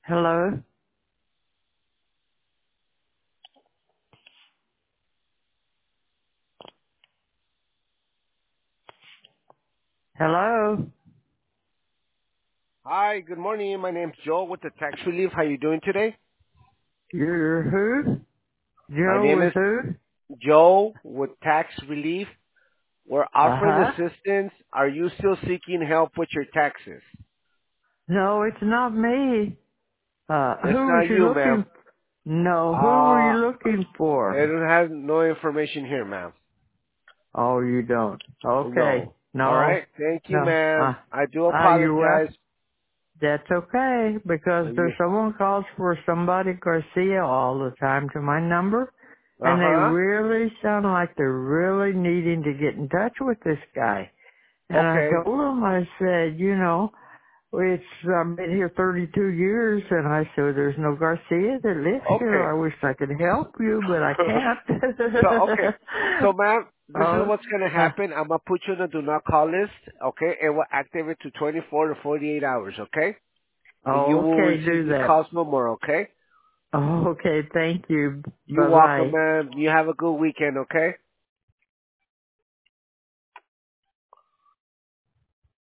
Hello? Hello? Hi, good morning. My name's Joe with the Tax Relief. How you doing today? You're who? My Joe name with is who? Joe with Tax Relief. We're offering Uh-huh. assistance. Are you still seeking help with your taxes? No, it's not me. It's Who was not you you, ma'am. looking? No, who were Uh, you looking it for? has no information here, ma'am. Oh, you don't. Okay. No. All No. right. Thank you, No. ma'am. I do You're well. apologize. That's okay, because there's someone calls for somebody Garcia all the time to my number, and they Uh-huh. really sound like they're really needing to get in touch with this guy. And I Okay. told them, I said, I've been here 32 years, and I said, there's no Garcia that lives here. Okay. I wish I could help you, but I Okay. can't. So, ma'am, this is oh, what's going to happen. I'm going to put you on the do not call list, okay? And we'll activate to 24 to 48 hours, okay? And you will okay, receive do these that. calls no more, okay? Okay, thank you. You're welcome, Bye-bye. ma'am. You have a good weekend, okay?